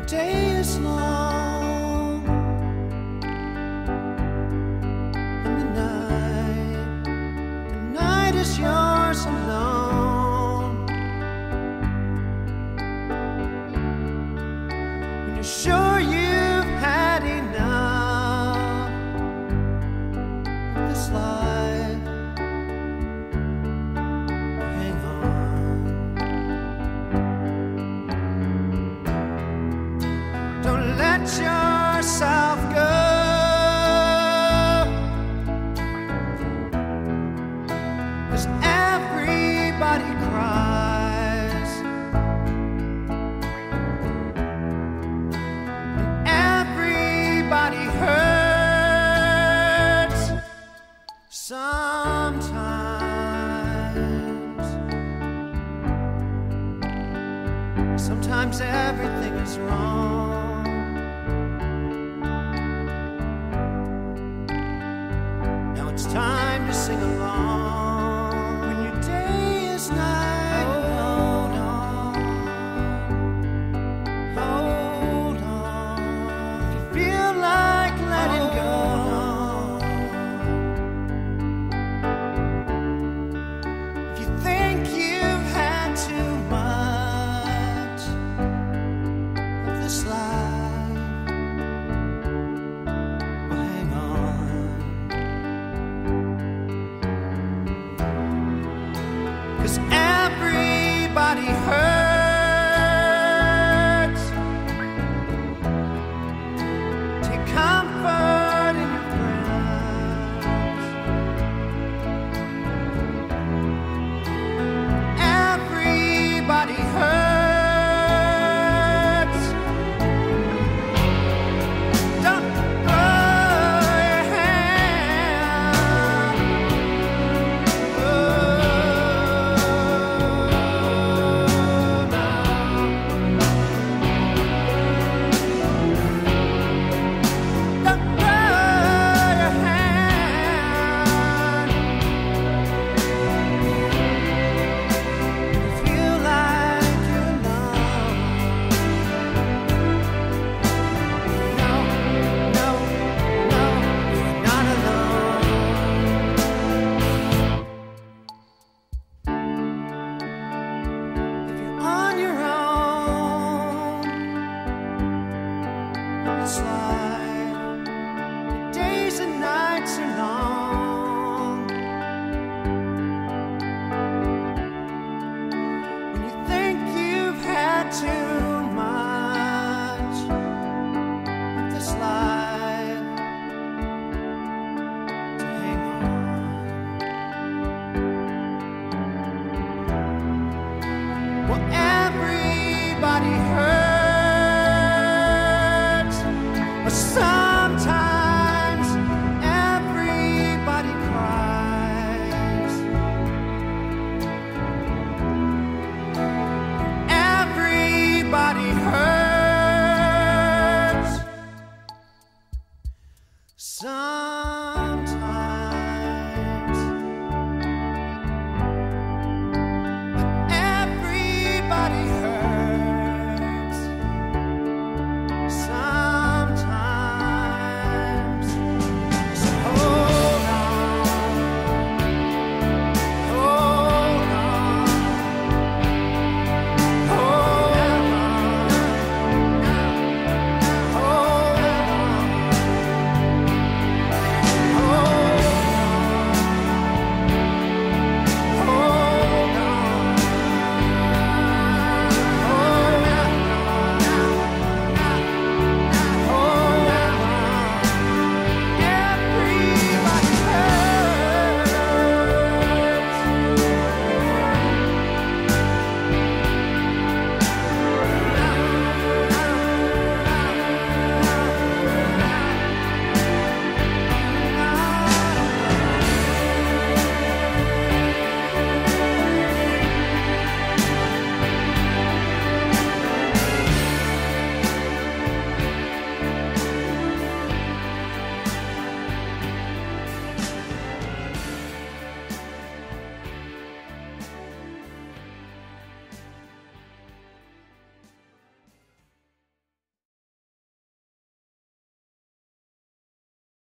day is long and the night is yours alone. When you're sure you've had enough of this life, hang on. Don't let yourself go, 'cause everybody cries and everybody hurts sometimes. Sometimes everything is wrong. Now it's time to sing along. When your day is night, hold on, hold on. If you feel like letting go, if you think you've had too much of this life, well, hang on. 'Cause everybody hurts. Take comfort in your friends. Everybody hurts. Don't throw your hand. Oh, no. Don't throw your hand. You feel like you're alone. No, no, no, you're not alone. If you're on your own, it's like